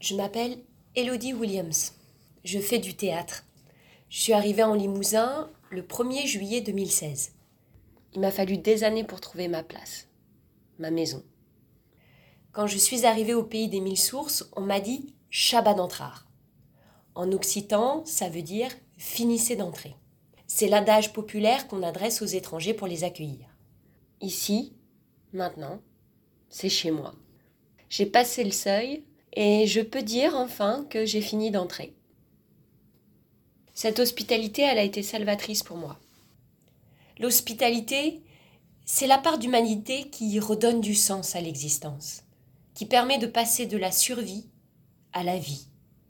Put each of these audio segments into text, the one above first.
Je m'appelle Elodie Williams. Je fais du théâtre. Je suis arrivée en Limousin le 1er juillet 2016. Il m'a fallu des années pour trouver ma place, ma maison. Quand je suis arrivée au pays des mille sources, on m'a dit « Chabat d'entrar ». En occitan, ça veut dire « finissez d'entrer ». C'est l'adage populaire qu'on adresse aux étrangers pour les accueillir. Ici, maintenant, c'est chez moi. J'ai passé le seuil et je peux dire enfin que j'ai fini d'entrer. Cette hospitalité, elle a été salvatrice pour moi. L'hospitalité, c'est la part d'humanité qui redonne du sens à l'existence, qui permet de passer de la survie à la vie.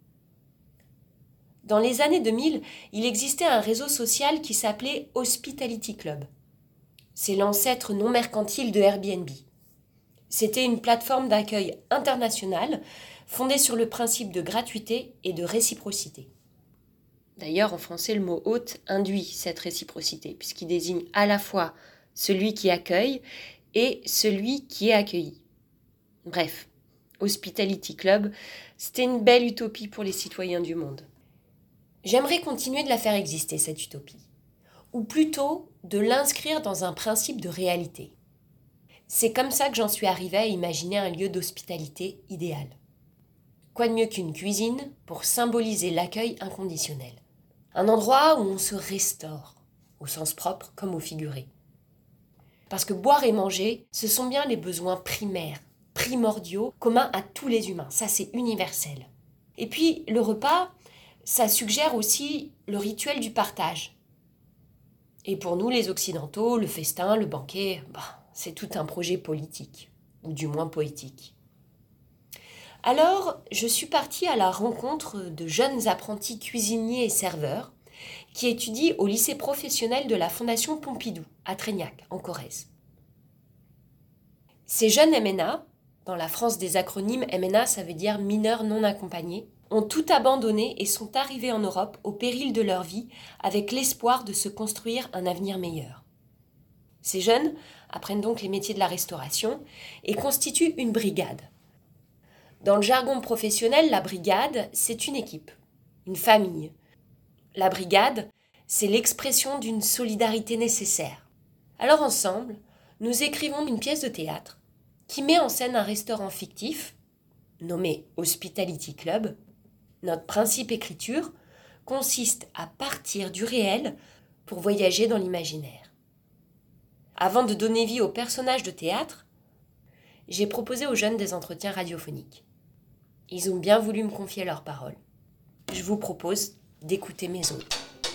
Dans les années 2000, il existait un réseau social qui s'appelait Hospitality Club. C'est l'ancêtre non mercantile de Airbnb. C'était une plateforme d'accueil internationale fondée sur le principe de gratuité et de réciprocité. D'ailleurs, en français, le mot « hôte » induit cette réciprocité, puisqu'il désigne à la fois celui qui accueille et celui qui est accueilli. Bref, Hospitality Club, c'était une belle utopie pour les citoyens du monde. J'aimerais continuer de la faire exister, cette utopie, ou plutôt de l'inscrire dans un principe de réalité. C'est comme ça que j'en suis arrivée à imaginer un lieu d'hospitalité idéal. Quoi de mieux qu'une cuisine pour symboliser l'accueil inconditionnel ? Un endroit où on se restaure, au sens propre comme au figuré. Parce que boire et manger, ce sont bien les besoins primaires, primordiaux, communs à tous les humains. Ça, c'est universel. Et puis, le repas, ça suggère aussi le rituel du partage. Et pour nous, les Occidentaux, le festin, le banquet, c'est tout un projet politique, ou du moins poétique. Alors, je suis partie à la rencontre de jeunes apprentis cuisiniers et serveurs qui étudient au lycée professionnel de la Fondation Pompidou, à Treignac, en Corrèze. Ces jeunes MNA, dans la France des acronymes, MNA, ça veut dire mineurs non accompagnés, ont tout abandonné et sont arrivés en Europe au péril de leur vie avec l'espoir de se construire un avenir meilleur. Ces jeunes apprennent donc les métiers de la restauration et constituent une brigade. Dans le jargon professionnel, la brigade, c'est une équipe, une famille. La brigade, c'est l'expression d'une solidarité nécessaire. Alors ensemble, nous écrivons une pièce de théâtre qui met en scène un restaurant fictif, nommé Hospitality Club. Notre principe écriture consiste à partir du réel pour voyager dans l'imaginaire. Avant de donner vie aux personnages de théâtre, j'ai proposé aux jeunes des entretiens radiophoniques. Ils ont bien voulu me confier leurs paroles. Je vous propose d'écouter mes hôtes.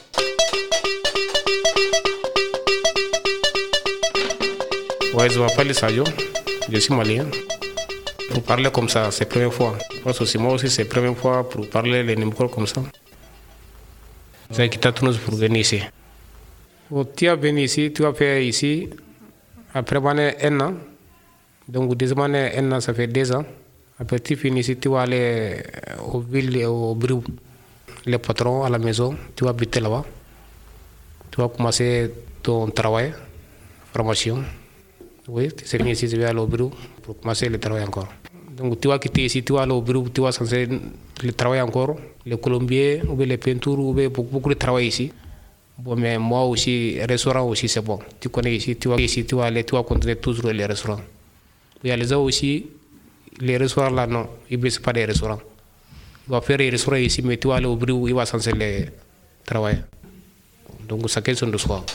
Ouais, je m'appelle Sadio, je suis malien. Pour parler comme ça, c'est la première fois. Parce que moi aussi, c'est la première fois pour parler les numéros comme ça. J'ai quitté Tunis pour venir ici. Tu as venu ici, tu as fait ici, après un an. Donc, deuxième année, un an, ça fait 2 ans. Après, tu finis ici, tu vas aller aux villes et au bureau. Les patrons à la maison, tu vas habiter là-bas. Tu vas commencer ton travail, formation. Oui, tu sais, ici, tu vas aller au bureau pour commencer le travail encore. Donc, tu vas quitter ici, tu vas aller au bureau, tu vas censé le travail encore. Les colombiers, ou bien les peintures, ou bien beaucoup de travail ici. Bon, mais moi aussi, restaurant aussi, c'est bon. Tu connais ici, tu vas aller, tu vas continuer toujours les restaurants. Il y a les gens aussi, les restaurants là, non, ils ne baissent pas des restaurants. Il va faire des restaurants ici, mais tu vas aller au bureau, il va censé les travailler. Donc, c'est question de soi.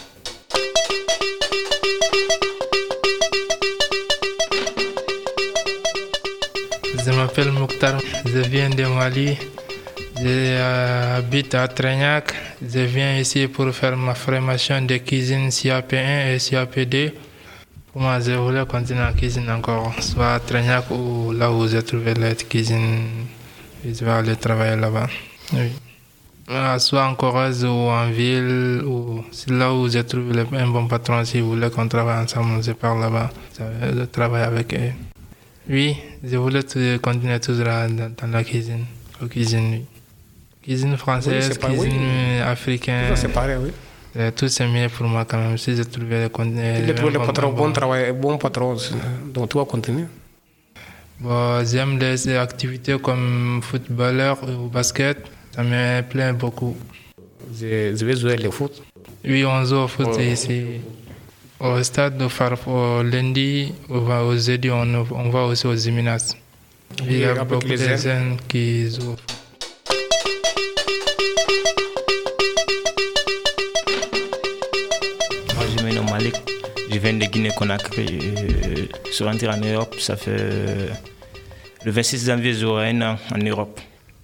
Je m'appelle Mokhtar, je viens de Mali, j'habite à Treignac. Je viens ici pour faire ma formation de cuisine CAP1 et CAP2. Moi, je voulais continuer en cuisine encore, soit à Treignac ou là où j'ai trouvé la cuisine, je vais aller travailler là-bas. Oui. Soit en Corrèze ou en ville, ou là où j'ai trouvé un bon patron, si vous voulez qu'on travaille ensemble, je pars là-bas, je travaille avec eux. Oui, je voulais continuer toujours dans la cuisine, oui. Cuisine française, oui, cuisine africaine. C'est pareil, oui. Tout c'est mieux pour moi quand même. Si j'ai trouvé le patron, bon travail, bon patron, donc tu vas continuer. Bon, j'aime les activités comme footballeur ou basket. Ça me plaît beaucoup. Je vais jouer le foot. Oui, on joue au foot ici. Au stade de Farfo, lundi, au jeudi, on va aussi aux gymnases. Il y a beaucoup de jeunes qui jouent. Moi, je me nomme Malik. Je viens de Guinée-Conakry. Je suis rentré en Europe, ça fait le 26 janvier, j'aurai un an en Europe.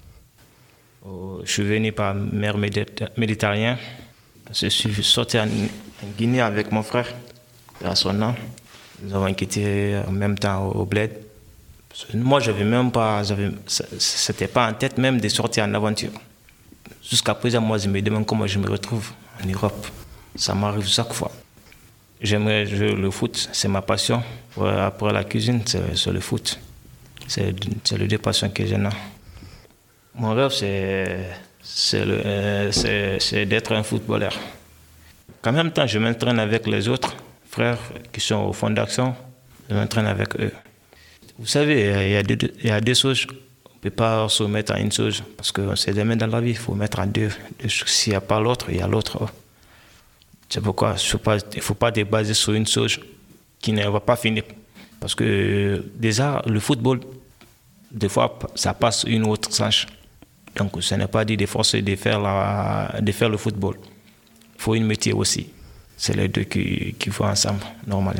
Je suis venu par mer Méditerranée. Je suis sorti en Guinée avec mon frère, à son an. Nous avons quitté en même temps au bled. Moi, j'avais même pas, c'était pas en tête même de sortir en aventure. Jusqu'à présent, moi, je me demande comment je me retrouve en Europe. Ça m'arrive chaque fois. J'aimerais jouer le foot, c'est ma passion. Après la cuisine, c'est le foot. C'est les deux passions que j'ai. Mon rêve, c'est d'être un footballeur. En même temps, je m'entraîne avec les autres frères qui sont au fond d'action. Je m'entraîne avec eux. Vous savez, il y a deux choses. On ne peut pas se mettre à une chose parce qu'on sait jamais dans la vie. Il faut mettre à deux. S'il n'y a pas l'autre, il y a l'autre. C'est pourquoi il ne faut pas se baser sur une chose qui ne va pas finir. Parce que déjà, le football, des fois, ça passe une autre tranche. Donc, ce n'est pas dit de forcer de faire le football. Il faut une métier aussi. C'est les deux qui vont ensemble, normalement.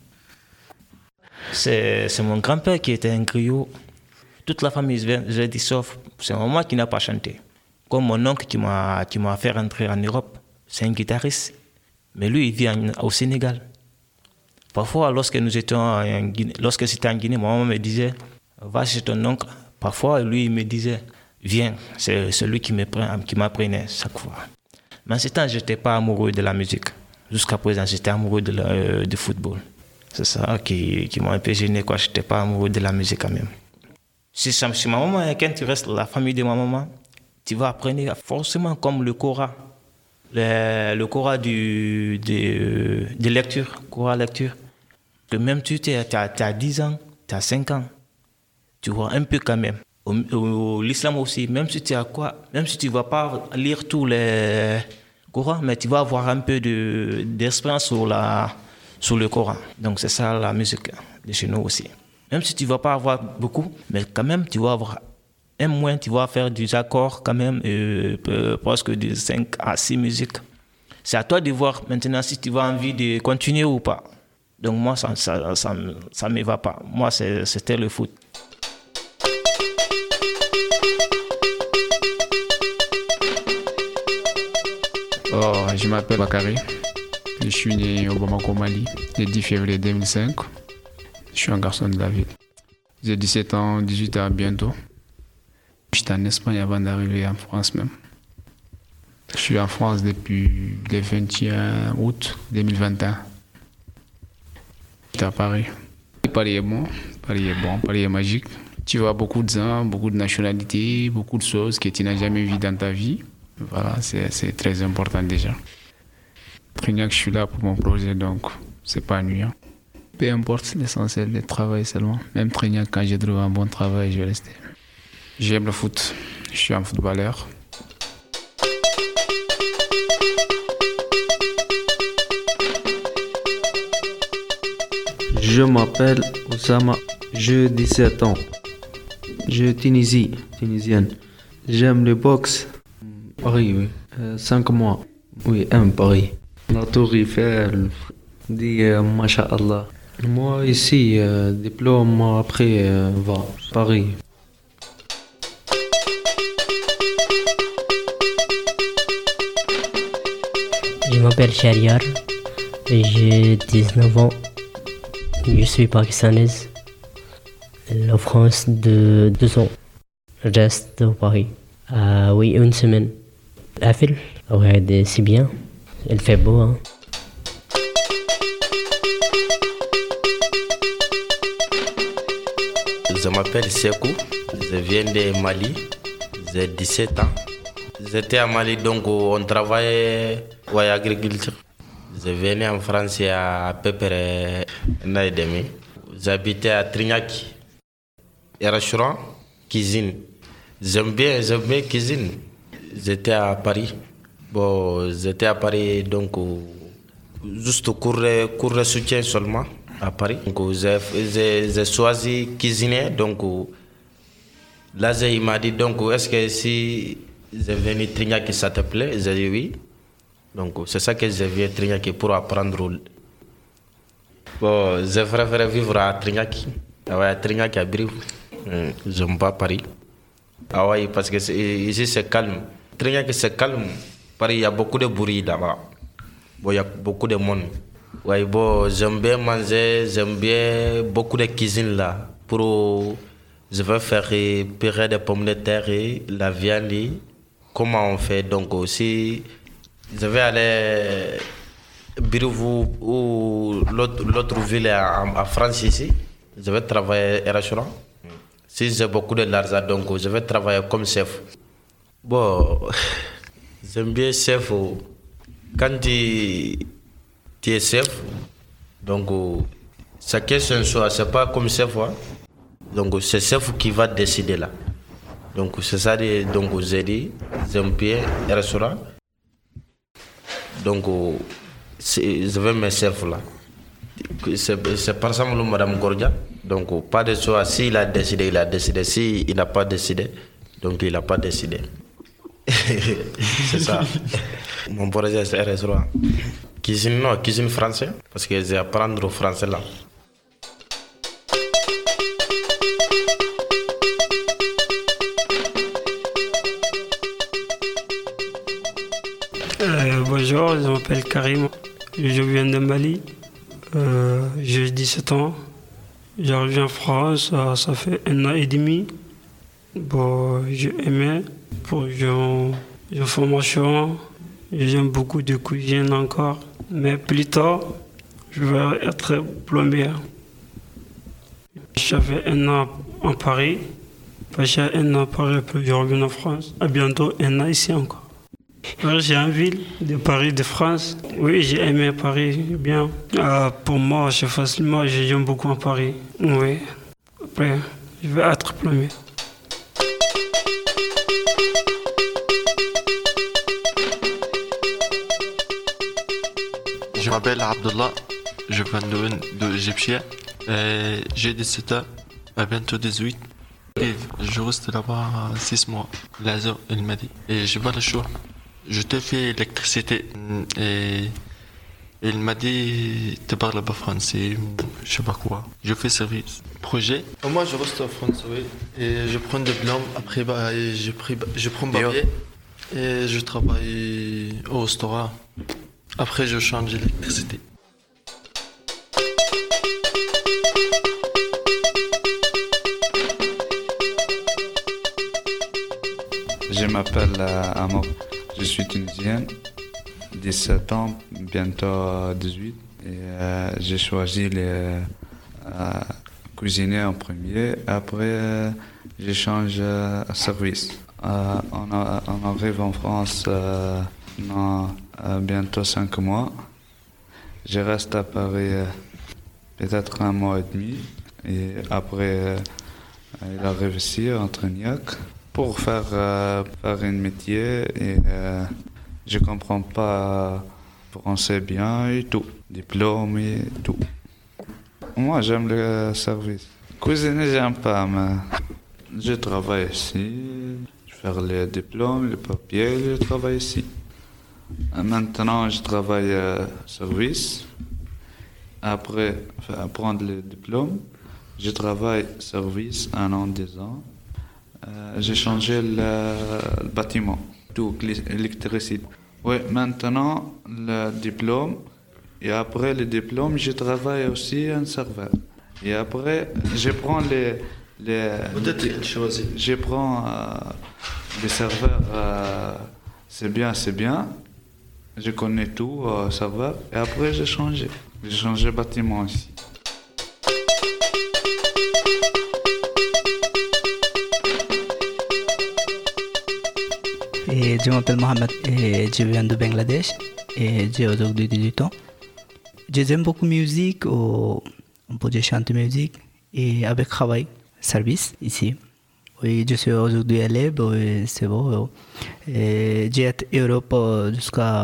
C'est mon grand-père qui était un griot. Toute la famille, j'ai dit sauf. C'est moi qui n'a pas chanté. Comme mon oncle qui m'a fait rentrer en Europe, c'est un guitariste. Mais lui, il vit au Sénégal. Parfois, lorsque c'était en Guinée, ma maman me disait, va chez ton oncle. Parfois, lui, il me disait, viens. C'est celui qui m'apprenait chaque fois. Mais en ce temps, je n'étais pas amoureux de la musique. Jusqu'à présent, j'étais amoureux du football. C'est ça qui m'a un peu gêné, quoi. Je n'étais pas amoureux de la musique quand même. Si ma maman, quand tu restes la famille de ma maman, tu vas apprendre forcément comme le Coran. Le Coran de lecture, Coran lecture. Que même tu as 10 ans, tu as 5 ans, tu vois un peu quand même. L'islam aussi, même si tu ne vas pas lire tous les Corans, mais tu vas avoir un peu d'expérience sur le Coran. Donc c'est ça la musique de chez nous aussi. Même si tu ne vas pas avoir beaucoup, mais quand même tu vas avoir un moyen, tu vas faire des accords quand même, presque de 5 à 6 musiques. C'est à toi de voir maintenant si tu as envie de continuer ou pas. Donc moi, ça ne me va pas. Moi, c'était le foot. Je m'appelle Bakary. Je suis né au Bamako, Mali, le 10 février 2005. Je suis un garçon de la ville. J'ai 17 ans, 18 ans bientôt. J'étais en Espagne avant d'arriver en France même. Je suis en France depuis le 21 août 2021. J'étais à Paris. Paris est bon, Paris est magique. Tu vois beaucoup de gens, beaucoup de nationalités, beaucoup de choses que tu n'as jamais vues dans ta vie. Voilà, c'est très important déjà. Trignac, je suis là pour mon projet, donc c'est pas ennuyant. Peu importe, l'essentiel est de travailler seulement. Même Trignac, quand j'ai trouvé un bon travail, je vais rester. J'aime le foot, je suis un footballeur. Je m'appelle Oussama, j'ai 17 ans. Je suis tunisienne. J'aime le boxe. Paris, oui. 5 mois. Oui, Paris. La Tour Eiffel, dit Masha'Allah. Moi ici, diplôme après Paris. Je m'appelle Shariar et j'ai 19 ans. Je suis pakistanaise. La France de 2 ans. Je reste au Paris. Oui, une semaine. La ville, ouais, c'est bien. Il fait beau, hein. Je m'appelle Sekou, je viens de Mali, j'ai 17 ans. J'étais à Mali, donc on travaillait à l'agriculture. Je venais en France il y a à peu près un an et demi. J'habitais à Trignac. et restaurant, cuisine. J'aime bien cuisine. J'étais à Paris. Bon, j'étais à Paris, donc, juste cours de soutien seulement à Paris. Donc, j'ai choisi cuisiner. Donc, là, il m'a dit, donc, est-ce que si je viens à Trignaki, ça te plaît? J'ai dit oui. Donc, c'est ça que je viens à Trignaki pour apprendre. Bon, je préfère vivre à Trignaki. À Trignaki, à Brive. J'aime pas Paris. Ah oui, parce que ici, c'est calme. Trignaki, c'est calme. Paris, il y a beaucoup de bruit là-bas. Bon, il y a beaucoup de monde. Ouais, bon, j'aime bien manger, j'aime bien beaucoup de cuisine là. Je vais faire purée de pommes de terre et la viande. Comment on fait? Donc aussi, je vais aller Brive ou l'autre ville en France ici. Je vais travailler au restaurant. Si j'ai beaucoup de l'argent, donc je vais travailler comme chef. Bon, j'aime bien chef. Quand tu es chef, donc chacun son choix, c'est pas comme chef. Hein? Donc c'est chef qui va décider là. Donc c'est ça, donc j'ai dit, j'aime bien le restaurant. Donc je vais mes chefs là. C'est par exemple Madame Gordia. Donc pas de choix, s'il a décidé, il a décidé. S'il n'a pas décidé, donc il n'a pas décidé. C'est ça. Mon projet c'est un restaurant. Cuisine français, parce que j'ai apprendre au français là. Bonjour, je m'appelle Karim. Je viens de Mali. J'ai 17 ans. J'ai reviens en France, ça fait 1 an et demi. Bon, j'ai aimé. J'ai formation. J'aime beaucoup de cuisine encore. Mais plus tard, je vais être plombier. J'avais 1 an en Paris. J'ai 1 an à Paris, puis je reviens en France. À bientôt 1 an ici encore. J'ai envie de Paris, de France. Oui, j'ai aimé Paris, bien. Pour moi, j'aime beaucoup en Paris. Oui. Après, je vais être plombier. Je m'appelle Abdullah, je viens d'Égypte. J'ai 17 ans, à bientôt 18. Et je reste là-bas 6 mois. Lazo, il m'a dit. Et j'ai pas le choix. Je te fais l'électricité. Et il m'a dit, tu parles pas français, je sais pas quoi. Je fais service. Projet. Moi, je reste en France, oui. Et je prends des diplôme. Après, je prends papier. Et je travaille au restaurant. Après, je change l'électricité. Je m'appelle Amor. Je suis tunisien, 17 ans, bientôt 18. Et j'ai choisi cuisiner en premier. Après, je change service. On arrive en France bientôt 5 mois. Je reste à Paris peut-être 1 mois et demi. Et après, il arrive ici, en Trignac, pour faire un métier. Et je ne comprends pas français bien et tout. Diplôme et tout. Moi, j'aime le service. Cuisiner, j'aime pas, mais je travaille ici. Je fais les diplômes, les papiers, je travaille ici. Maintenant, je travaille service. Après prendre le diplôme, je travaille service 1 an, 2 ans. J'ai changé le bâtiment, tout, l'électricité. Oui, maintenant, le diplôme. Et après le diplôme, je travaille aussi en serveur. Et après, je prends je prends les serveurs, c'est bien. Je connais tout, serveur. Et après, j'ai changé le bâtiment ici. Et je m'appelle Mohamed et je viens de Bangladesh et j'ai aujourd'hui 18 ans. J'aime beaucoup la musique, on peut chanter musique et avec travail. service ici. Oui, je suis aujourd'hui élève, oui, c'est bon. J'ai été en Europe jusqu'à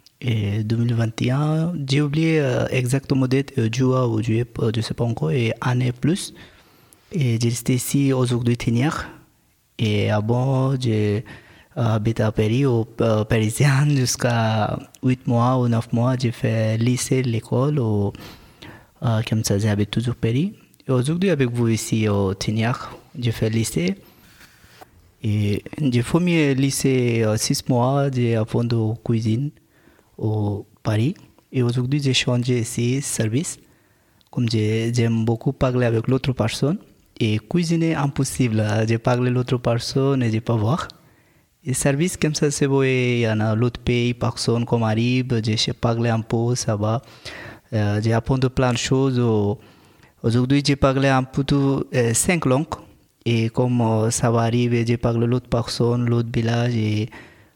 2021. J'ai oublié exactement date, juin ou juillet, je ne sais pas encore, et année plus. Et j'ai resté ici aujourd'hui Tignac. Et avant, j'ai habité à Paris, au Parisien, jusqu'à 8 mois ou 9 mois. J'ai fait lycée, l'école, comme ça, j'habite toujours à Paris. Et aujourd'hui, avec vous ici au Tignac, j'ai fait lycée. Et j'ai fait mon lycée 6 mois, j'ai appris de cuisine au Paris. Et aujourd'hui, j'ai changé ici service. Comme j'aime beaucoup parler avec l'autre personne. Et cuisiner impossible, j'ai parlé l'autre personne et je peux voir. Et service comme ça, c'est beau, il y en a l'autre pays, personne comme arrive, j'ai parlé un peu, ça va. J'ai appris plein de choses. Aujourd'hui, j'ai parlé un peu de 5 langues. Et comme ça va arriver, j'ai parlé l'autre personne, l'autre village. Et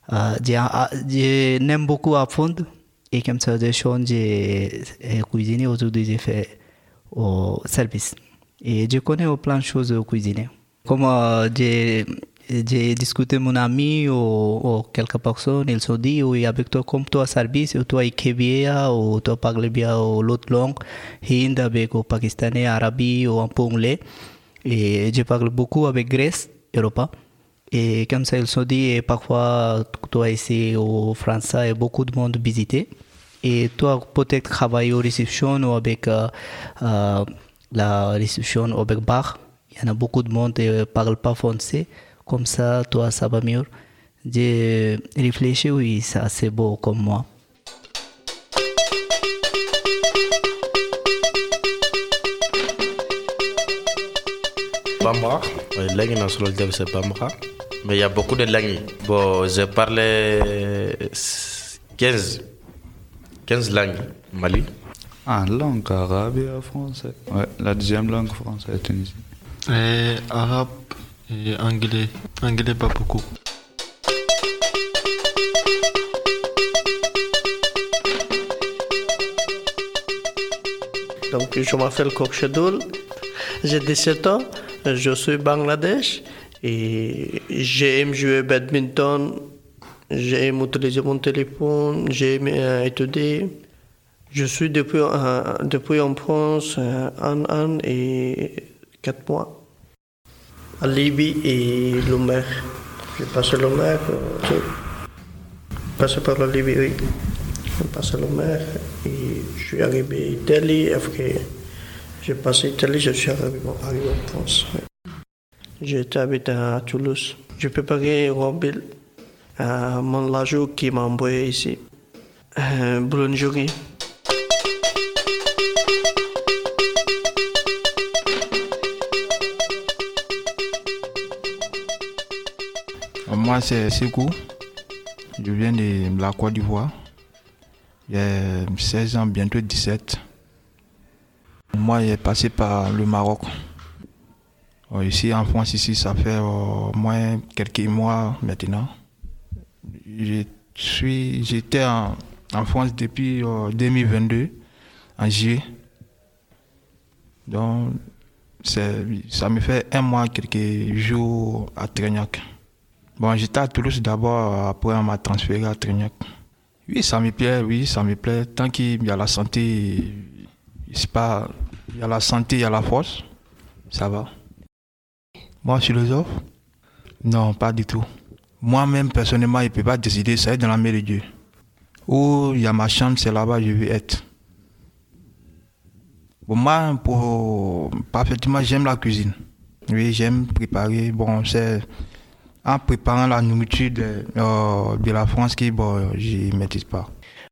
j'aime beaucoup apprendre. Et comme ça, j'ai changé cuisiner. Aujourd'hui, j'ai fait au service. Et je connais plein de choses au cuisiner. Comme j'ai discuté avec mon ami ou quelques personnes, ils se disent, oui, avec toi, comme toi, service, ou toi, bien, ou toi, parles bien l'autre langue, hindi, avec au pakistanais, arabe, ou un peu anglais. Et je parle beaucoup avec Grèce, Europe. Et comme ça, ils se disent, et parfois, toi, ici, au France, il y a beaucoup de monde visiter. Et toi, peut-être travailler aux réceptions ou avec la réception avec bar. Il y en a beaucoup de monde qui ne parle pas français. Comme ça, toi, ça va mieux. J'ai réfléchi, oui, ça c'est beau comme moi. Bambara, langue nationale c'est Bambara. Mais il y a beaucoup de langues. Bon, j'ai parlé 15 langues, Mali. Ah, langue arabe et français. Ouais, la deuxième langue française tunisienne. Arabe et anglais. Anglais, pas beaucoup. Donc, je m'appelle Kokchedoul, j'ai 17 ans, je suis Bangladesh et j'aime jouer badminton, j'aime utiliser mon téléphone, j'aime étudier. Je suis depuis en France 1 an et 4 mois. À Libye et le mer. J'ai passé le mer. Passé par la Libye, oui. J'ai passé le mer et je suis arrivé à Italie. Après, j'ai passé l'Italie, je suis arrivé en France. J'étais habité à Toulouse. J'ai préparé Robil, mon lajou qui m'a envoyé ici. Boulangerie. Moi, c'est Sekou. Je viens de la Côte d'Ivoire. J'ai 16 ans, bientôt 17. Moi, j'ai passé par le Maroc. Ici, en France, ça fait au moins quelques mois maintenant. J'étais en France depuis 2022, en juillet. Donc, ça me fait 1 mois, quelques jours à Trignac. Bon, j'étais à Toulouse d'abord, après on m'a transféré à Trignac. Oui, ça me plaît. Tant qu'il y a la santé, il y a la santé, il y a la force, ça va. Moi, philosophe? Non, pas du tout. Moi-même, personnellement, je ne peux pas décider, ça est dans la main de Dieu. Où il y a ma chambre, c'est là-bas que je veux être. Bon, moi, parfaitement, j'aime la cuisine. Oui, j'aime préparer. Bon, c'est en préparant la nourriture de la France que je ne maîtrise pas.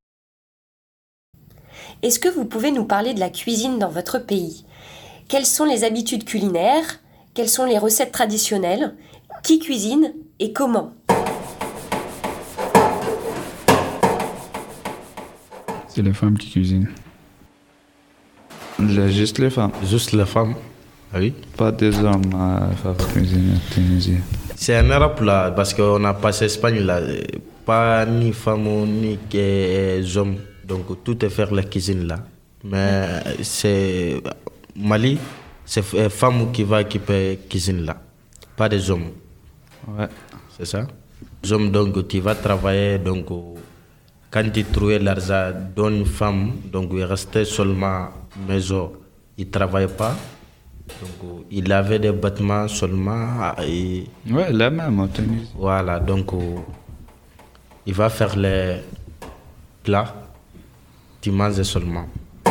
Est-ce que vous pouvez nous parler de la cuisine dans votre pays? Quelles sont les habitudes culinaires? Quelles sont les recettes traditionnelles? Qui cuisine et comment? C'est les femmes qui cuisinent. Juste les femmes. Juste les femmes, oui. Pas des hommes à faire cuisiner en Tunisie. C'est en Europe là, parce qu'on a passé Espagne là, pas ni femmes ni hommes, donc tout est faire la cuisine là. Mais c'est Mali, c'est femme qui va équiper la cuisine là, pas des hommes. Ouais. C'est ça? Les hommes, donc, tu vas travailler, donc, quand tu trouves l'argent d'une femme, donc, il restait seulement à la maison, il ne travaillait pas. Donc, il avait des bâtiments seulement. Ouais, la même en Tunisie. Voilà, donc, il va faire les plats, tu manges seulement.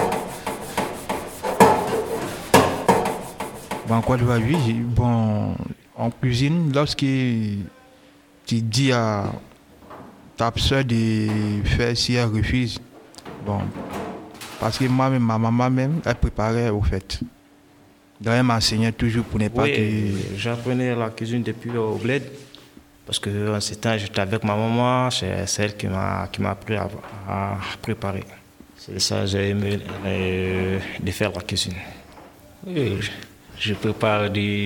Bon, en Côte d'Ivoire, oui, bon, en cuisine, lorsque tu dis à ta soeur de faire si elle refuse, bon, parce que moi-même, ma maman même, elle préparait au fait. Donc elle m'enseignait toujours pour ne pas Oui, j'apprenais la cuisine depuis au bled. Parce que en ce temps, j'étais avec ma maman, c'est elle qui m'a appris à préparer. C'est ça, j'ai aimé de faire la cuisine. Oui, je prépare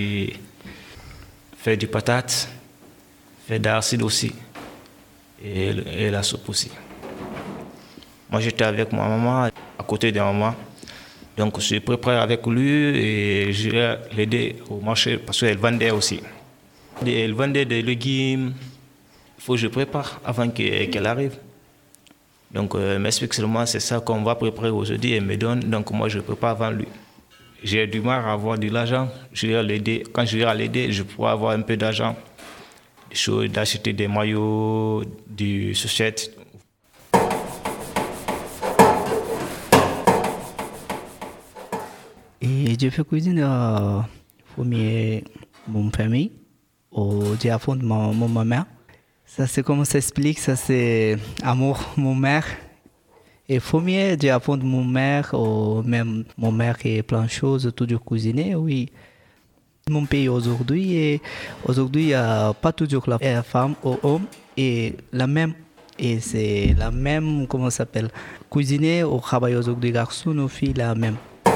faire des patates, faire de l'arachide aussi, et la soupe aussi. Moi, j'étais avec ma maman, à côté de ma maman. Donc, je préparais avec lui et je l'aidais au marché parce qu'elle vendait aussi. Elle vendait des légumes. Il faut que je prépare avant qu'elle arrive. Donc, elle m'explique seulement c'est ça qu'on va préparer aujourd'hui et me donne. Donc, moi, je prépare avant lui. J'ai du mal à avoir de l'argent. Quand je vais l'aider, je pourrais avoir un peu d'argent. D'acheter des maillots, des chaussettes. Et je fais cuisine pour mon famille, au Japon de ma mère. Ça c'est comment ça s'explique, ça c'est amour mon mère. Et premier Japon de mon mère, ou même mon mère qui est plein de choses, toujours cuisiner, oui. Mon pays aujourd'hui, il n'y a pas toujours la femme ou homme, et la même, et c'est la même, comment ça s'appelle, cuisiner au travail aujourd'hui, garçon ou fille, la même.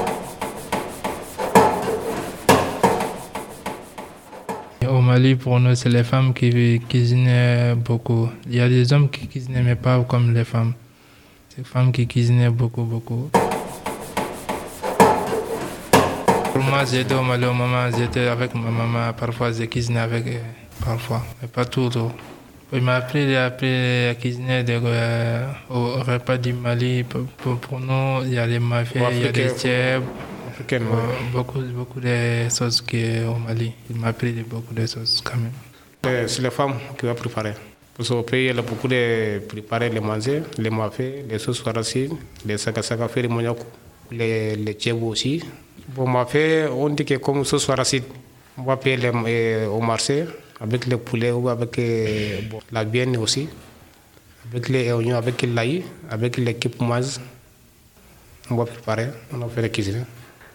Au Mali, pour nous, c'est les femmes qui cuisinent beaucoup. Il y a des hommes qui cuisinent, mais pas comme les femmes. C'est les femmes qui cuisinent beaucoup, beaucoup. Pour moi, j'étais au Mali, j'étais avec ma maman. Parfois, je cuisinais avec elle, parfois, mais pas toujours. Il m'a appris à cuisiner au repas du Mali. Pour nous, il y a les mafés, il y a les tchèbs. Beaucoup de choses au Mali. Il m'a appris beaucoup de choses quand même. C'est les femmes qui vont préparer. Parce qu'au pays, il y a beaucoup de préparer les manger, les mafés, les sauces farcides, les sakasaka, les moniaku, les tchèbou aussi. Bon, mafé, on dit que comme sauce farcide, on va payer au marché avec le poulet ou avec la viande aussi, avec les oignons, avec l'ail, avec l'équipe maz. On va préparer, on va faire la cuisine.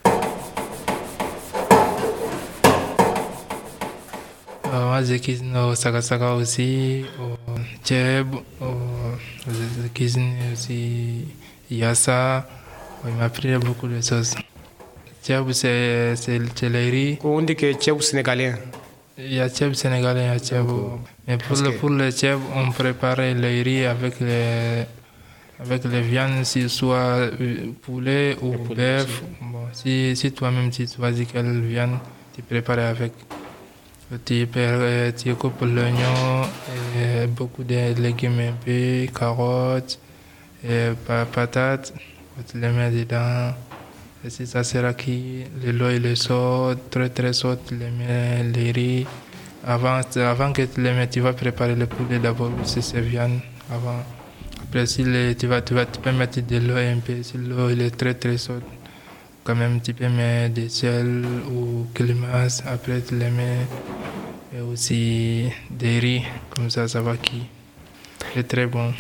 Moi, je cuisine au sakasaka aussi, au tchèb, je cuisine aussi yassa. Il m'a appris beaucoup de choses. Tchèb, c'est le riz. On dit que tchèb sénégalais. Il y a tchèb sénégalais, il y a tchèb. Mais pour le tchèb, on prépare le riz avec les viandes, soit poulet ou bœuf. Bon, si toi-même tu choisis quelle viande, tu prépares avec. Tu coupes l'oignon, beaucoup de légumes un peu, carottes, et patates, tu les mets dedans. Et si ça sera cuit, l'eau et le saut, très chaud, tu les mets les riz. Avant que tu les mettes, tu vas préparer le poulet d'abord, si c'est viande. Avant. Après, tu peux mettre de l'eau un peu, si l'eau est très chaude. Quand même, tu peux mettre des sel ou climax. Après, tu les mets. Et aussi des riz. Comme ça va cuire. C'est très bon.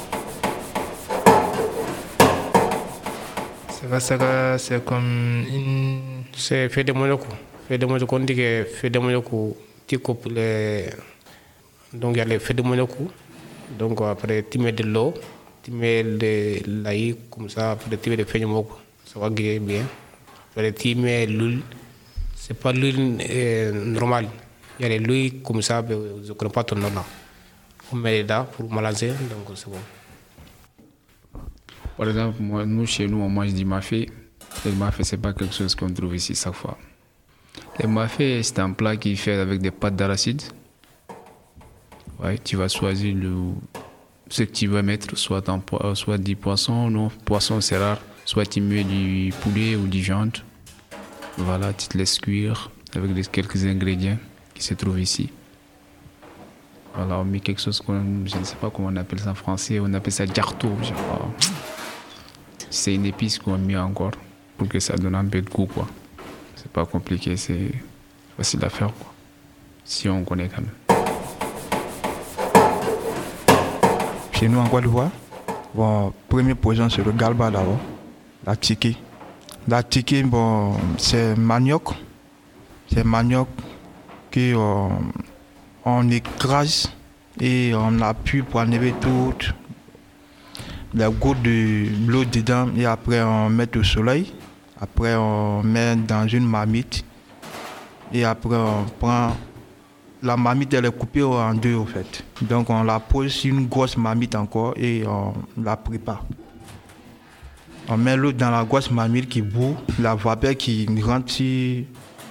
Ça, c'est comme une... C'est fait de monoku. Fait de monoku, on dit que fait de monoku, tu coupes les... Donc, il y a les fait de monoku. Donc, après, tu mets de l'eau. Tu mets de l'ail, comme ça. Après, tu mets des feuilles de moku. Ça va griller bien. Après, tu mets l'huile. C'est pas l'huile normale. Il y a l'huile comme ça, je ne connais pas ton nom là. On met dedans pour mélanger, donc c'est bon. Par exemple, nous, chez nous, on mange du mafé. Et le mafé, ce n'est pas quelque chose qu'on trouve ici chaque fois. Les mafé, c'est un plat qui est fait avec des pâtes d'arachide. Ouais, tu vas choisir ce que tu veux mettre, soit du poisson, non, poisson c'est rare, soit tu mets du poulet ou du viande. Voilà, tu te laisses cuire avec quelques ingrédients qui se trouvent ici. Voilà, on met quelque chose je ne sais pas comment on appelle ça en français, on appelle ça jarto, je crois. C'est une épice qu'on met encore pour que ça donne un peu de goût, quoi. C'est pas compliqué, c'est facile à faire, quoi. Si on connaît quand même. Chez nous en Guadeloupe, bon, premier poison c'est le galba d'abord, la tiki. La tiki, bon, c'est manioc. C'est manioc qu'on écrase et on appuie pour enlever toutes les gouttes de l'eau dedans et après on met au soleil. Après on met dans une marmite et après on prend la marmite, elle est coupée en deux au fait. Donc on la pose sur une grosse marmite encore et on la prépare. On met l'eau dans la grosse marmite qui bout, la vapeur qui rentre sur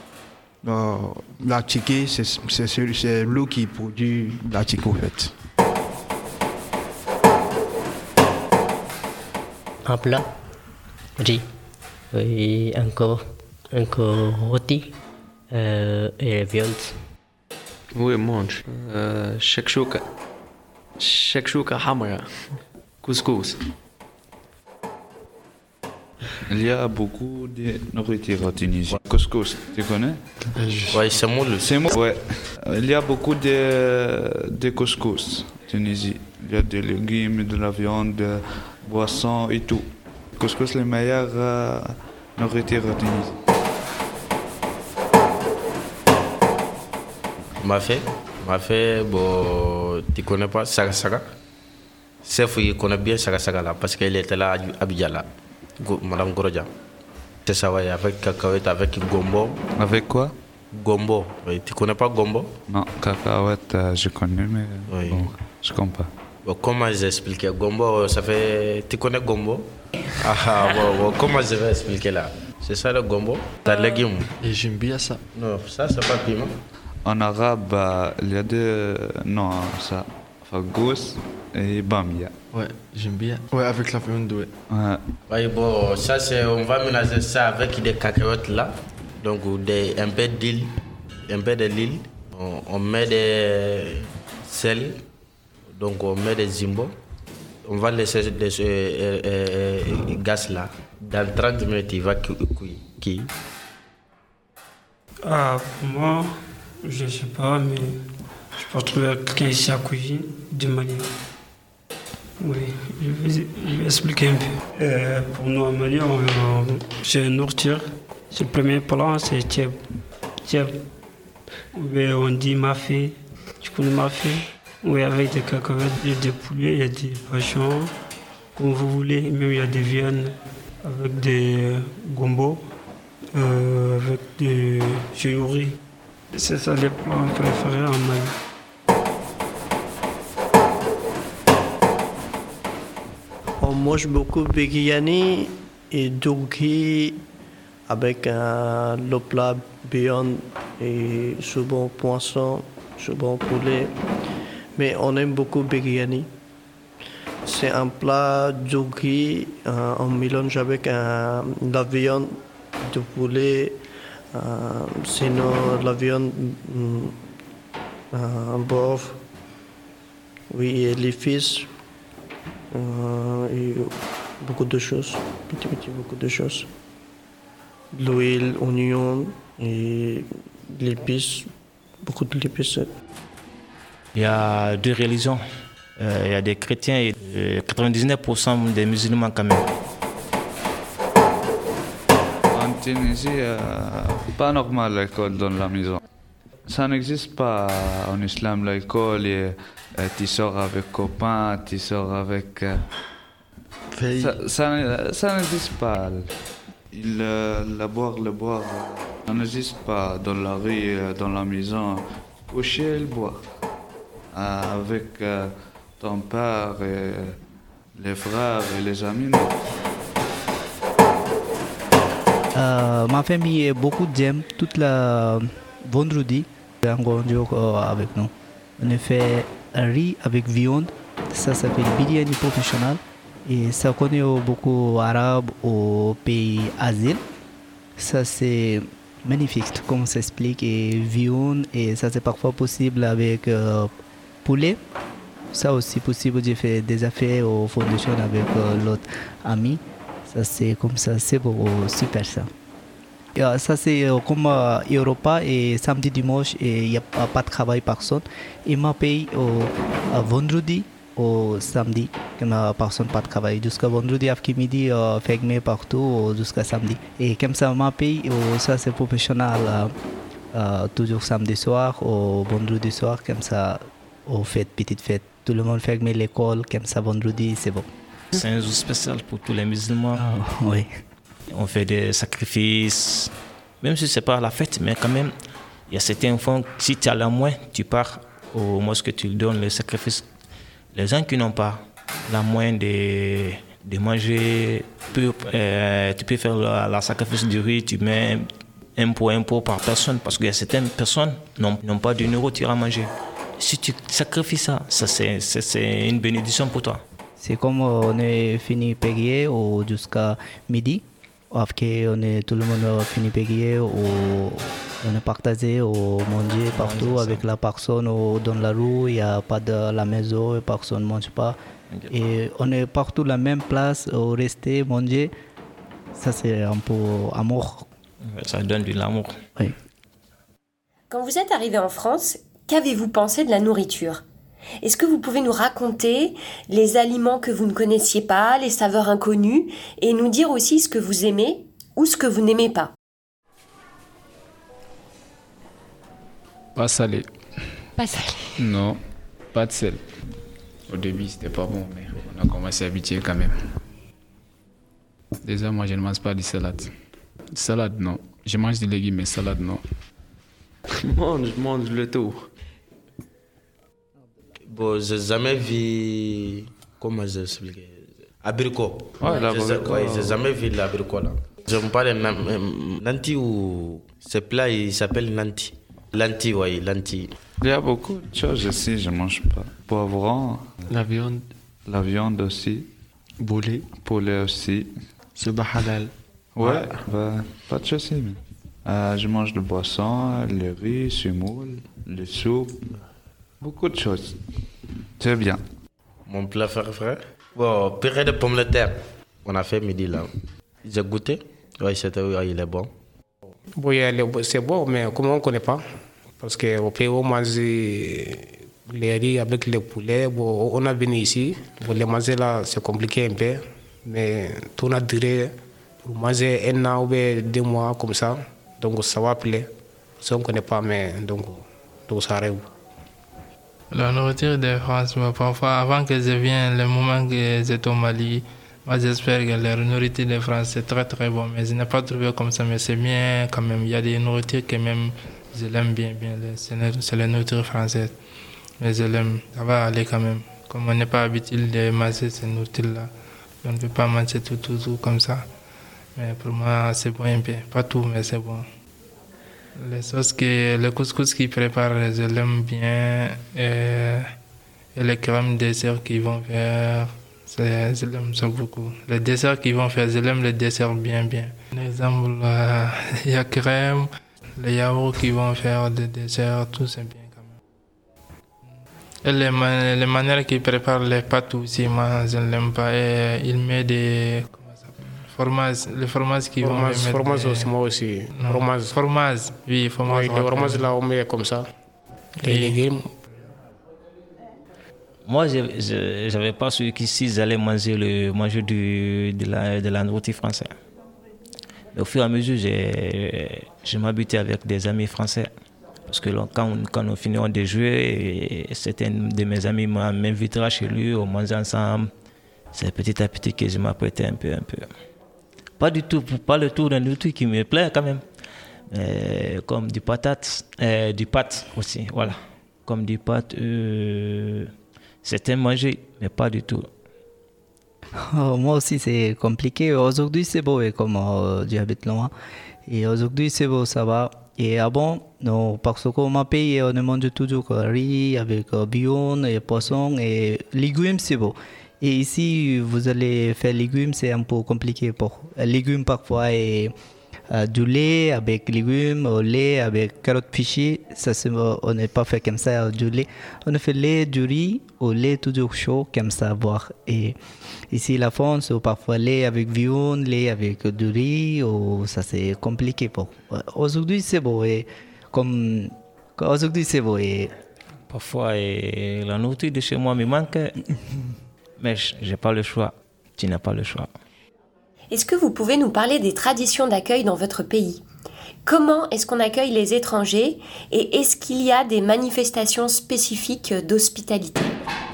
la tiki, c'est l'eau qui produit la tiki au fait. Un plat, riz, et encore rôti et viande. Oui, mange. Shakshuka hamra. Couscous. Il y a beaucoup de nourriture en Tunisie. Couscous, tu connais? Oui, c'est moule. C'est moule. Ouais. Il y a beaucoup de couscous en Tunisie. Il y a des légumes, de la viande, de boissons et tout. Couscous, c'est la meilleure nourriture en Tunisie. Mafé, bon, tu connais pas Saga? Chef, il connaît bien Saga là, parce qu'il était là à Abidjan là. Madame Gorodja. C'est ça, ouais, avec cacahuète, avec gombo. Avec quoi? Gombo. Oui, tu connais pas gombo? Non, cacahuète, je connais, mais oui. Bon, je comprends pas. Bon, comment j'explique gombo, ça fait... Tu connais gombo? Bon, comment je vais expliquer là? C'est ça le gombo? T'as légumes. Et j'aime bien ça. Non, ça c'est pas piment. En arabe, il y a deux noms, ça. Fagous et bamia. Ouais, j'aime bien. Ouais, avec la viande, ouais. Ouais, bon, ça c'est... On va mélanger ça avec des cacahuètes là. Donc un peu d'huile. On met des sel. Donc on met des zimbo. On va laisser des gaz là. Dans 30 minutes, il va cuire. Pour moi, je ne sais pas, mais je peux trouver quelqu'un ici à cuisine de Mali. Oui, je vais expliquer un peu. Pour nous, à Mali, c'est une nourriture. C'est le premier plat, c'est tieb. On dit mafé. Tu connais mafé? Oui, avec des cacahuètes, il y a des poulets, il y a des poissons, comme vous voulez. Même il y a des viandes avec des gombo, avec des chiouri. C'est ça les plats préférés en Mali. On mange beaucoup de biryani et doughi avec le plat viande et souvent poisson, souvent poulet. Mais on aime beaucoup biryani. C'est un plat doughi, on mélange avec la viande de poulet, sinon la viande bœuf, oui, et les fils, et beaucoup de choses, beaucoup de choses. L'huile, oignon et l'épice, beaucoup de l'épice. Il y a deux religions. Il y a des chrétiens et 99% des musulmans quand même. En Tunisie, pas normal l'école dans la maison. Ça n'existe pas en islam l'école. Tu sors avec copains, tu sors avec... Ça n'existe pas. Le boire, ça n'existe pas dans la rue, dans la maison. Coucher, le boire. Avec ton père et les frères et les amis, non. Ma famille est beaucoup j'aime toute la vendredi avec nous. On a fait riz avec viande, ça s'appelle biryani professionnel et ça connaît beaucoup arabe au pays asiatique. Ça c'est magnifique comme ça s'explique et viande et ça c'est parfois possible avec poulet. Ça aussi possible, j'ai fait des affaires aux fondations avec l'autre ami. Ça c'est comme ça, c'est beau, super ça. Ça c'est comme Europa et samedi dimanche et il n'y a pas de travail personne. Et ma paye vendredi au samedi quand personne pas de travail. Jusqu'à vendredi après-midi fermé partout jusqu'à samedi. Et comme ça ma paye ça c'est professionnel toujours samedi soir ou vendredi soir comme ça aux fêtes, petite fête. Tout le monde ferme l'école comme ça vendredi c'est bon. C'est un jour spécial pour tous les musulmans. Oui. On fait des sacrifices, même si ce n'est pas la fête, mais quand même, il y a certains enfants, si tu as la moins, tu pars au mosquée, tu donnes le sacrifice. Les gens qui n'ont pas la moins de manger, tu peux faire la sacrifice du riz, tu mets un pot par personne, parce qu'il y a certaines personnes qui n'ont pas de euro, tu iras manger. Si tu sacrifies ça, c'est une bénédiction pour toi. C'est comme on est fini payer jusqu'à midi. Après, tout le monde fini payer, on est partagé, on mange partout avec la personne dans la rue, il n'y a pas de la maison, personne ne mange pas. Et on est partout la même place, rester, manger. Ça, c'est un peu amour. Ça donne de l'amour. Oui. Quand vous êtes arrivé en France, qu'avez-vous pensé de la nourriture ? Est-ce que vous pouvez nous raconter les aliments que vous ne connaissiez pas, les saveurs inconnues, et nous dire aussi ce que vous aimez ou ce que vous n'aimez pas ? Pas salé. Pas salé. Non, pas de sel. Au début, c'était pas bon, mais on a commencé à habituer quand même. Déjà, moi, je ne mange pas de salade. Salade, non. Je mange des légumes, mais salade, non. Je mange le tout. Bon, j'ai jamais vu. Comment j'explique? Abricot. Ouais, l'abricot. Ouais, j'ai jamais vu l'abricot là. Je me parle de nanti ou. Ce plat il s'appelle nanti. Lanti, oui, lanti. Il y a beaucoup de choses ici, je ne mange pas. Poivron. La viande. La viande aussi. Poulet. Poulet aussi. C'est halal. Ouais, pas de soucis. Je mange de boissons, le riz, semoule, le soupe. Beaucoup de choses. C'est bien. Mon plat frère. Bon, purée de pommes de terre. On a fait midi là. J'ai goûté. Oui, il est bon. Oui, c'est bon, mais comme on ne connaît pas, parce qu'au pays, on mange les riz avec le poulet. Bon, on a venu ici. Pour les manger là, c'est compliqué un peu. Mais tout a duré pour manger 1 an ou 2 mois comme ça. Donc ça va plaire. Ça, on ne connaît pas, mais donc ça arrive. La nourriture de France, parfois, avant que je vienne, le moment que j'étais au Mali, moi j'espère que la nourriture de France c'est très très bon, mais je n'ai pas trouvé comme ça, mais c'est bien quand même. Il y a des nourritures que même je l'aime bien, c'est la nourriture française. Mais je l'aime, ça va aller quand même. Comme on n'est pas habitué de manger cette nourriture-là, on ne peut pas manger tout comme ça. Mais pour moi, c'est bon un peu. Pas tout, mais c'est bon. Le couscous qu'ils préparent, je l'aime bien. Et les crèmes dessert qu'ils vont faire, je l'aime ça beaucoup. Les desserts qu'ils vont faire, je l'aime les desserts bien. Par exemple, il y a crème, les yaourts qu'ils vont faire, des desserts, tout c'est bien quand même. Et les manières qu'ils préparent les pâtes aussi, moi je ne l'aime pas. Et ils mettent des... le fromage qu'ils vont mettre. Fromage aussi, moi aussi. Fromage, oui, fromage. Oui, le fromage là, on met comme ça. Les légumes. Moi, je n'avais pas su qu'ici, j'allais manger de la nourriture française. Mais au fur et à mesure, je m'habituais avec des amis français. Parce que quand on finit de jouer, certains de mes amis m'invitera chez lui, on mange ensemble. C'est petit à petit que je m'apprêtais un peu. Pas du tout, pas le tout d'un truc qui me plaît quand même. Comme du pâte aussi, voilà. Comme du pâte, c'était manger, mais pas du tout. Moi aussi, c'est compliqué. Aujourd'hui, c'est beau, et comme j'habite loin. Et aujourd'hui, c'est beau, ça va. Et avant, non, parce que mon pays, on mange toujours riz avec viande et poisson et légumes, c'est beau. Et ici, vous allez faire légumes, c'est un peu compliqué pour légumes parfois et du lait avec légumes, au lait avec carottes fichées. Ça, on n'est pas fait comme ça, du lait. On fait lait, du riz, au lait toujours chaud, comme ça, à boire. Et ici, la France, parfois lait avec viande, lait avec du riz, ça c'est compliqué pour. Aujourd'hui, c'est beau. Et comme aujourd'hui, c'est beau. Et Parfois, la nourriture de chez moi me manque, mais j'ai pas le choix. Tu n'as pas le choix. Est-ce que vous pouvez nous parler des traditions d'accueil dans votre pays ? Comment est-ce qu'on accueille les étrangers et est-ce qu'il y a des manifestations spécifiques d'hospitalité ?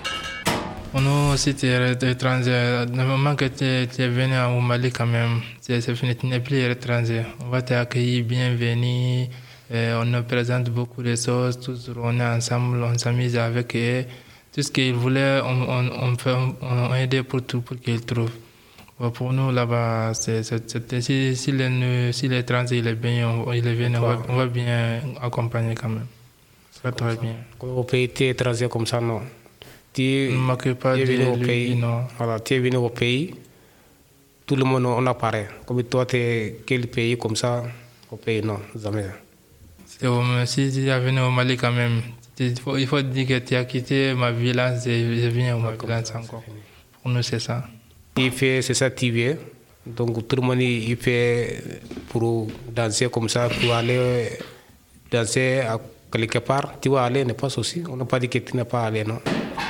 Nous aussi, tu es étranger. Le moment que tu es venu au Mali, quand même, c'est fini, tu n'es plus étranger. On va t'accueillir, bienvenue. On nous présente beaucoup de choses. Toujours, on est ensemble, on s'amuse avec eux. Tout ce qu'ils voulaient, on aide pour tout, pour qu'ils trouvent. Pour nous, là-bas, si l'étranger il est bien, on va bien accompagner quand même. Ça va très bien. Au pays, tu es étranger comme ça, non? Tu es venu au pays, non. Voilà, tu es venu au pays, tout le monde on apparaît. Comme toi, tu es quel pays comme ça? Au pays, non, jamais. Si tu es venu au Mali quand même, il faut dire que tu as quitté ma village et je viens au village encore. Pour nous, c'est ça. Il fait, c'est ça, tu viens. Donc tout le monde il fait pour danser comme ça, pour aller danser à quelque part. Tu vas aller, n'est pas aussi. On n'a pas dit que tu n'es pas allé, non?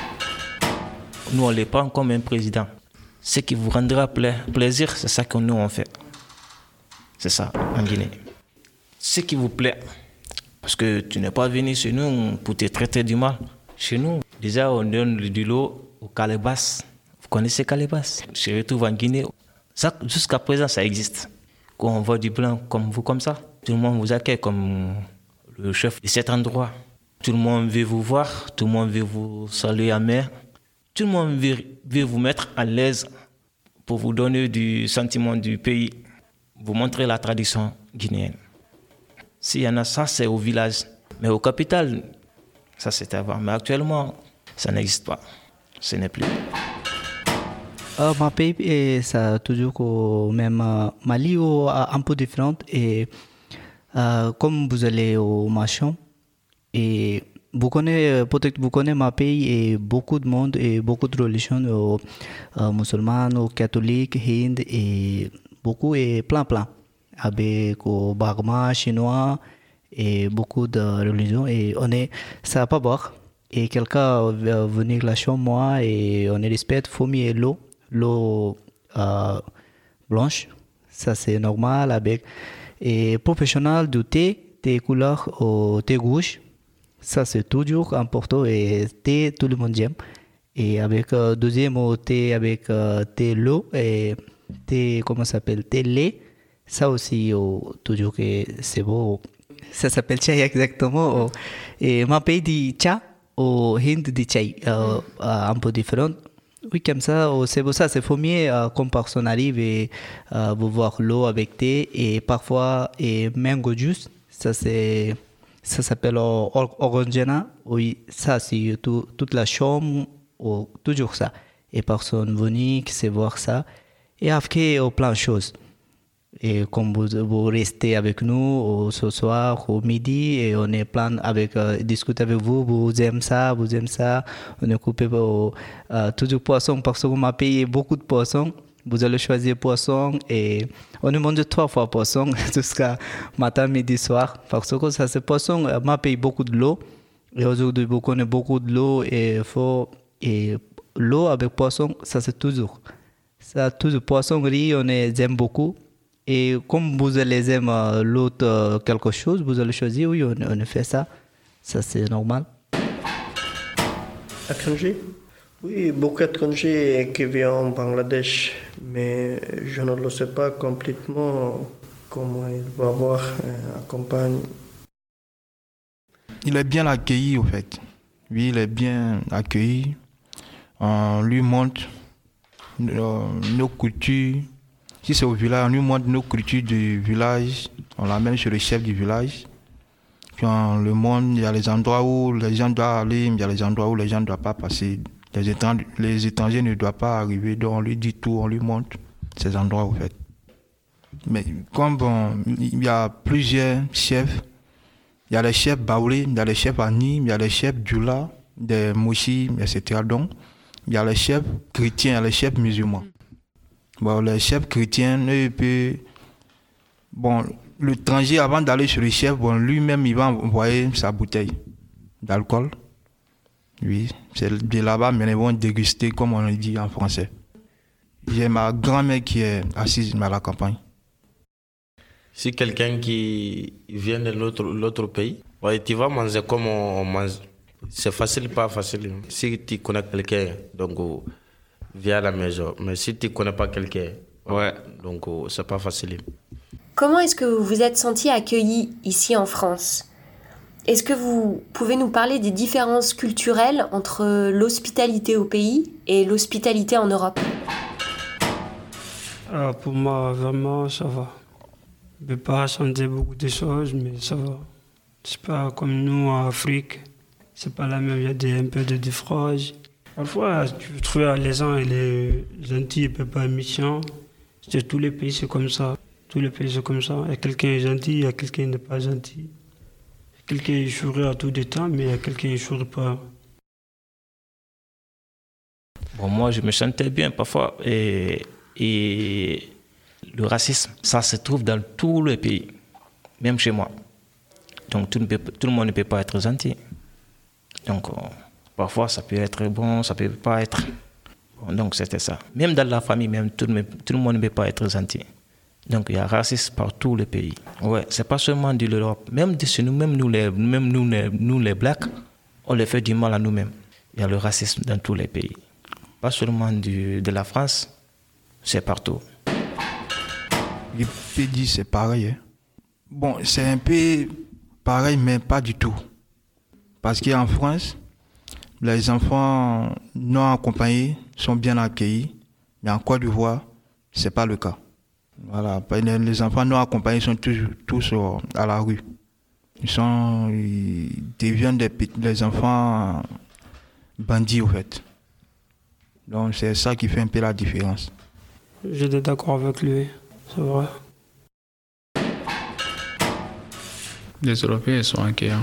Nous, on les prend comme un président. Ce qui vous rendra plaisir, c'est ça que nous, on fait. C'est ça, en Guinée. Ce qui vous plaît. Parce que tu n'es pas venu chez nous pour te traiter du mal. Chez nous, déjà, on donne du lot aux calebasses. Vous connaissez calebasses? Je retrouve en Guinée. Ça, jusqu'à présent, ça existe. Quand on voit du blanc comme vous, comme ça, tout le monde vous accueille comme le chef de cet endroit. Tout le monde veut vous voir, tout le monde veut vous saluer à main. Tout le monde veut vous mettre à l'aise pour vous donner du sentiment du pays, vous montrer la tradition guinéenne. S'il y en a ça, c'est au village. Mais au capital, ça c'était avant. Mais actuellement, ça n'existe pas. Ce n'est plus. Ma pays, ça a toujours même Mali un peu différent. Et comme vous allez au marchand, et peut-être vous connaissez ma pays et beaucoup de monde et beaucoup de religions musulmanes, catholiques, hindes et beaucoup et plein. Avec au Bagma, chinois et beaucoup de religions. Et ça va pas boire. Et quelqu'un va venir la chambre, moi, et on respecte fourmi et l'eau blanche. Ça, c'est normal. Avec et professionnel du thé couleur au thé rouge. Ça, c'est toujours important. Et thé, tout le monde aime. Et avec deuxième thé, avec thé l'eau et thé, comment ça s'appelle, thé lait. Ça aussi, toujours que c'est beau. Ça s'appelle chai exactement. Et ma pays dit cha, au Hind dit chai, un peu différent. Oui, comme ça, c'est beau. Ça, c'est mieux comme personne arrive et vous voir l'eau avec thé et parfois et mango juice. Ça s'appelle orangena. Oui, ça, c'est toute la chambre, toujours ça. Et personne venue qui sait voir ça. Et après, plein de choses. Et comme vous restez avec nous ce soir, au midi, et on est plein avec discuter avec vous, vous aimez ça, on est coupé toujours poisson parce qu'on m'a payé beaucoup de poissons. Vous allez choisir poisson et on nous mange 3 fois poisson jusqu'à matin, midi, soir. Parce que ça c'est poisson, m'a payé beaucoup de l'eau. Et aujourd'hui, vous connaissez beaucoup de l'eau et l'eau avec poisson, ça c'est toujours. Ça, toujours poisson, riz, on aime beaucoup. Et comme vous allez aimer l'autre quelque chose, vous allez choisir, oui, on fait ça. Ça, c'est normal. Étranger? Oui, beaucoup d'étrangers qui viennent au Bangladesh, mais je ne le sais pas complètement comment il va avoir accompagné. Il est bien accueilli, au fait. Oui, il est bien accueilli. On lui montre nos coutumes. Si c'est au village, on lui montre nos cultures du village. On l'amène chez le chef du village. Puis on le montre, il y a les endroits où les gens doivent aller, il y a les endroits où les gens ne doivent pas passer. Les étrangers ne doivent pas arriver, donc on lui dit tout, on lui montre ces endroits au fait. Mais comme il y a plusieurs chefs, il y a les chefs Baoulé, il y a les chefs Ani, il y a les chefs Djoula, des Mouchi, etc. Donc, il y a les chefs chrétiens, il y a les chefs musulmans. Bon, les chefs chrétiens, l'étranger, avant d'aller chez le chef, lui-même, il va envoyer sa bouteille d'alcool. Oui, c'est de là-bas, mais ils vont déguster, comme on le dit en français. J'ai ma grand-mère qui est assise à la campagne. Si quelqu'un qui vient de l'autre pays, ouais, tu vas manger comme on mange. C'est facile, pas facile. Si tu connais quelqu'un, donc viens à la maison. Mais si tu ne connais pas quelqu'un, ouais, donc c'est pas facile. Comment est-ce que vous vous êtes senti accueilli ici en France ? Est-ce que vous pouvez nous parler des différences culturelles entre l'hospitalité au pays et l'hospitalité en Europe ? Pour moi, vraiment, ça va. Je ne peux pas changer beaucoup de choses, mais ça va. C'est pas comme nous en Afrique. C'est pas la même, il y a un peu de différence. Parfois, tu peux trouver les gens, il est gentil, il ne peut pas être méchant. Tous les pays, c'est comme ça. Tous les pays, c'est comme ça. Il y a quelqu'un est gentil, il y a quelqu'un qui n'est pas gentil. Quelqu'un est sourit à tout des temps, mais il y a quelqu'un qui ne sourit pas. Bon, moi, je me sentais bien parfois. Et le racisme, ça se trouve dans tous les pays, même chez moi. Donc, tout le monde ne peut pas être gentil. Donc, parfois, ça peut être bon, ça ne peut pas être. Bon, donc, c'était ça. Même dans la famille, même, tout le monde ne peut pas être gentil. Donc, il y a racisme par tous les pays. Ouais, c'est pas seulement de l'Europe. Même de nous, nous les Blacks, on les fait du mal à nous-mêmes. Il y a le racisme dans tous les pays. Pas seulement de la France, c'est partout. Le pays, c'est pareil. Hein. Bon, c'est un peu pareil, mais pas du tout. Parce qu'en France, les enfants non accompagnés sont bien accueillis. Mais en Côte d'Ivoire, ce n'est pas le cas. Voilà. Les enfants non accompagnés sont tous à la rue. Ils deviennent des enfants bandits, au fait. Donc, c'est ça qui fait un peu la différence. J'étais d'accord avec lui, c'est vrai. Les Européens sont inquiets.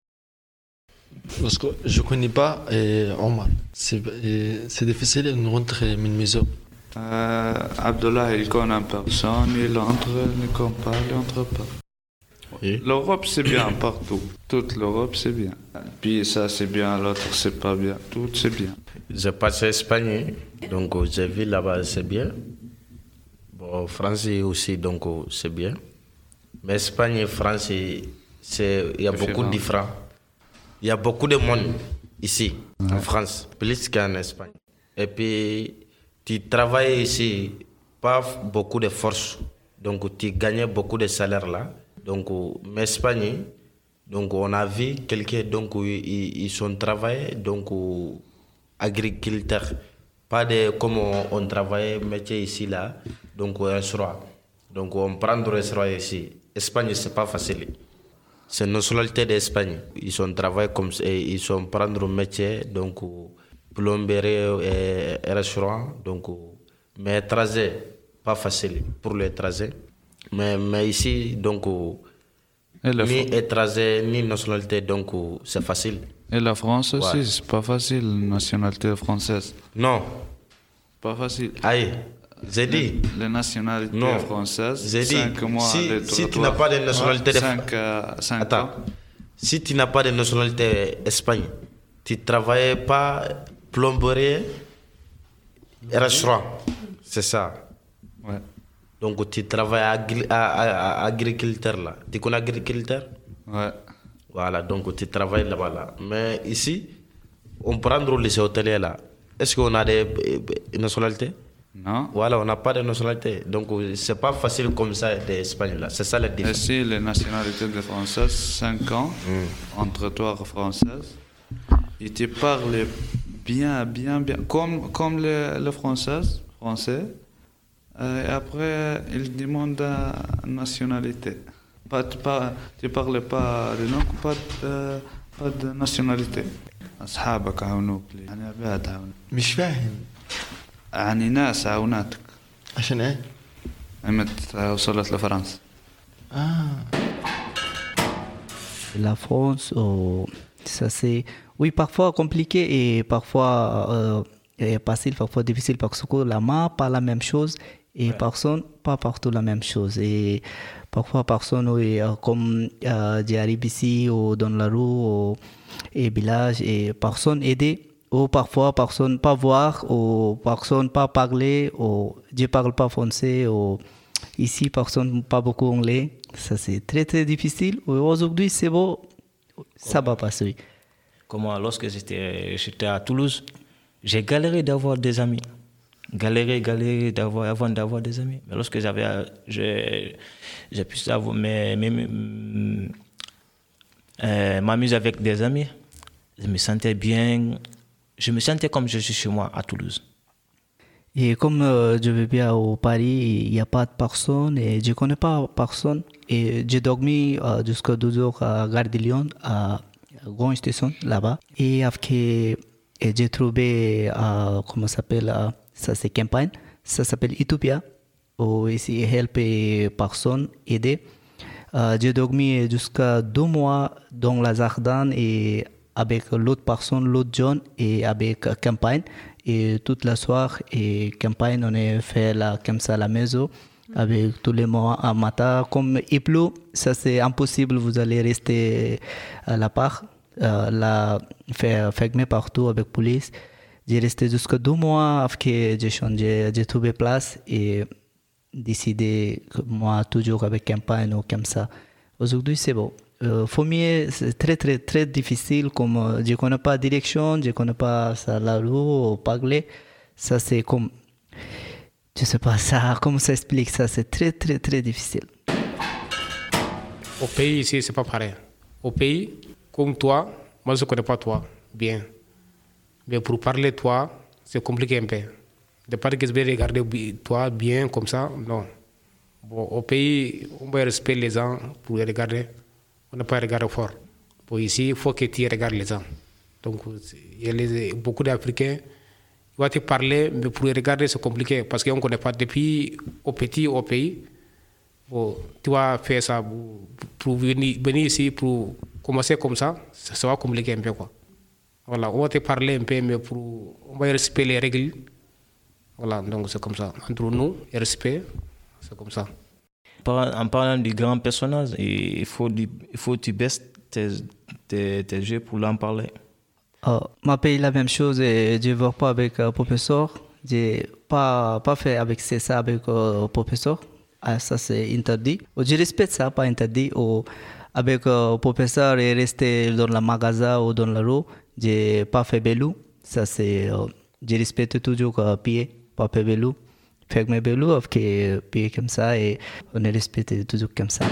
Parce que je ne connais pas Omar. C'est difficile de rentrer à une maison. Abdullah, il connaît personne, il entre, ne connaît pas, il entre pas. Oui. L'Europe, c'est bien partout. Toute l'Europe, c'est bien. Puis ça, c'est bien, l'autre, c'est pas bien. Tout, c'est bien. J'ai passé Espagne, donc j'ai vu là-bas, c'est bien. Bon, France aussi, donc c'est bien. Mais Espagne et France, il y a beaucoup de différents. Il y a beaucoup de monde ici, en France, plus qu'en Espagne. Et puis, tu travailles ici, pas beaucoup de force. Donc, tu gagnes beaucoup de salaire là. Donc, en Espagne, donc, on a vu quelqu'un, donc, ils sont travaillés, donc, agriculteurs. Pas de comme on travaille métier ici là, donc, au restaurant. Donc, on prend le restaurant ici. Espagne, c'est pas facile. C'est une nationalité d'Espagne. Ils sont travaillés comme ça, ils sont prendre métier, donc, plomberie et restaurant, donc, mais tracer, pas facile pour les tracer. Mais ici, donc, ni étranger, ni nationalité, donc, c'est facile. Et la France aussi, ouais. C'est pas facile, nationalité française. Non. Pas facile. Aïe, j'ai dit. Les nationalités françaises, j'ai dit. 5 mois si tu n'as pas de nationalité... 5 ans. Si tu n'as pas de nationalité Espagne, tu ne travailles pas plomberie et restaurant. C'est ça. Ouais. Donc, tu travailles à agriculteur là. Tu connais agriculteur? Ouais. Voilà, donc tu travailles là-bas là. Mais ici, on prend le lycée hôtelier là. Est-ce qu'on a des nationalités? Non. Voilà, on n'a pas de nationalité. Donc, c'est pas facile comme ça d'Espagne là. C'est ça la différence. Ici, les nationalités de françaises, 5 ans, entre toi française, ils te parlent bien, comme les françaises français. Et après, il demande la nationalité. Tu parles pas de langue, pas de nationalité. أصحابك عاونوك لي يعني عباد عاونوك. مش فاهم. يعني ناس عاوناتك. عشان ايه؟ متى وصلت لفرنسا. La France, ça c'est, oui, parfois compliqué et parfois facile, parfois difficile parce que la main, pas la même chose et personne, pas partout la même chose. Et parfois personne, oui, comme j'arrive ici ou dans la rue et village et personne aider ou parfois personne pas voir ou personne pas parler ou je parle pas français ou ici personne pas beaucoup anglais. Ça c'est très très difficile. Aujourd'hui c'est bon, ça va passer. Comme lorsque j'étais à Toulouse, j'ai galéré d'avoir des amis. Galéré avant d'avoir des amis. Mais lorsque j'ai pu savoir m'amuser avec des amis, je me sentais bien. Je me sentais comme je suis chez moi à Toulouse. Et comme je vais bien au Paris, il n'y a pas de personne et je ne connais pas personne. Et j'ai dormi jusqu'à 12 heures à Gare de Lyon, à Grande Station, là-bas. Et après, j'ai trouvé, comment ça s'appelle, ça c'est campagne, ça s'appelle Utopia, où ici, help personne, aider. J'ai dormi jusqu'à 2 mois dans la jardin et avec l'autre personne, l'autre jeune, et avec campagne. Et toute la soirée, et campagne, on a fait comme ça à la maison, avec tous les mois à matin. Comme il pleut, ça c'est impossible, vous allez rester à la part, fermé partout avec police. J'ai resté jusqu'à 2 mois après j'ai changé, j'ai trouvé place et décidé que moi toujours avec campagne ou comme ça. Aujourd'hui c'est bon. Fumier, c'est très très très difficile, comme je ne connais pas la direction, je ne connais pas la rue ou parler. Ça c'est comme, je ne sais pas ça, comment ça explique ça, c'est très très très difficile. Au pays ici, c'est pas pareil. Au pays, comme toi, moi je ne connais pas toi bien. Mais pour parler toi, c'est compliqué un peu. De pas que je vais regarder toi bien comme ça, non. Bon, au pays, on va respecter les gens pour les regarder. On n'a pas regardé fort. Pour ici, il faut que tu regardes les gens. Donc, il y a beaucoup d'Africains qui vont te parler, mais pour les regarder, c'est compliqué parce qu'on ne connaît pas. Depuis au pays, bon, tu vas faire ça pour venir ici, pour commencer comme ça va compliquer un peu. Quoi. Voilà, on va te parler un peu, mais on va respecter les règles. Voilà, donc c'est comme ça. Entre nous, le respect, c'est comme ça. En parlant du grand personnage, il faut que tu baisses tes yeux pour l'en parler. Ma pays la même chose et je ne vois pas avec le professeur. Je n'ai pas fait avec ça avec le professeur. Ça c'est interdit. Je respecte ça, pas interdit. Avec le professeur et rester dans le magasin ou dans la rue, je n'ai pas fait belou. Ça c'est, je respecte toujours le pied, pas fait belou. Faire mes belou avec pied comme ça et on est respecté toujours comme ça.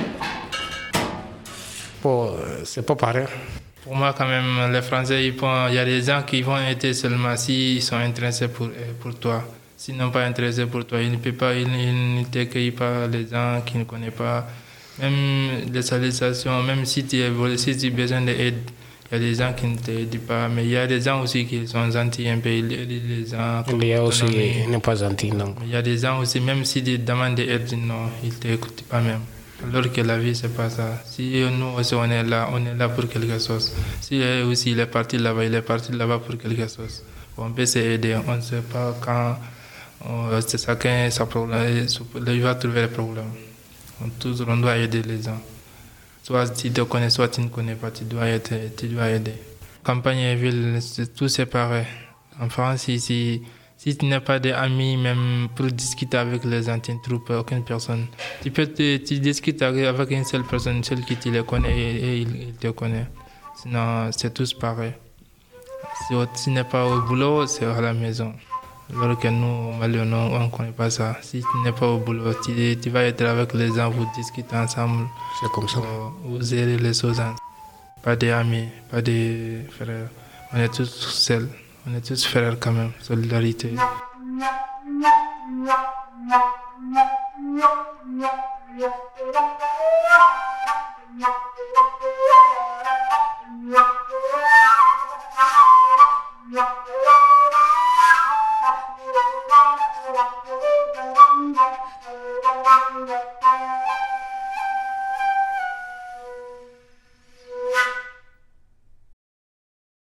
Bon, c'est pas pareil. Pour moi, quand même, les Français, il y a des gens qui vont aider seulement s'ils sont intéressés pour toi. S'ils n'ont pas intéressé pour toi, ils ne t'accueillent pas les gens qui ne connaissent pas. Même les salutations, même si tu as besoin d'aide, il y a des gens qui ne t'aident pas. Mais il y a des gens aussi qui sont gentils un peu. Les gens, il y a aussi qui n'est pas gentil. Donc. Il y a des gens aussi, même si tu demandes d'aide, non, ils ne t'écoutent pas même. Alors que la vie, c'est pas ça. Si nous aussi, on est là pour quelque chose. Si aussi il est parti là-bas pour quelque chose. On peut s'aider, on ne sait pas quand c'est chacun sa problème, il va trouver le problème. Toujours, on doit aider les gens. Soit tu te connais, soit tu ne connais pas, tu dois aider. Campagne et ville, c'est tout séparé. En France, ici, si tu n'as pas d'amis, même pour discuter avec les gens, tu ne trouves pas aucune personne. Tu discutes avec une seule personne, celle qui te connaît et il te connaît. Sinon, c'est tous pareil. Si tu n'es pas au boulot, c'est à la maison. Alors que nous, Maliens, on ne connaît pas ça. Si tu n'es pas au boulot, tu vas être avec les gens, vous discutez ensemble. C'est comme ça. Vous gérez les choses. Pas d'amis, pas de frères. On est tous seuls. On est tous frères quand même. Solidarité. Thank you.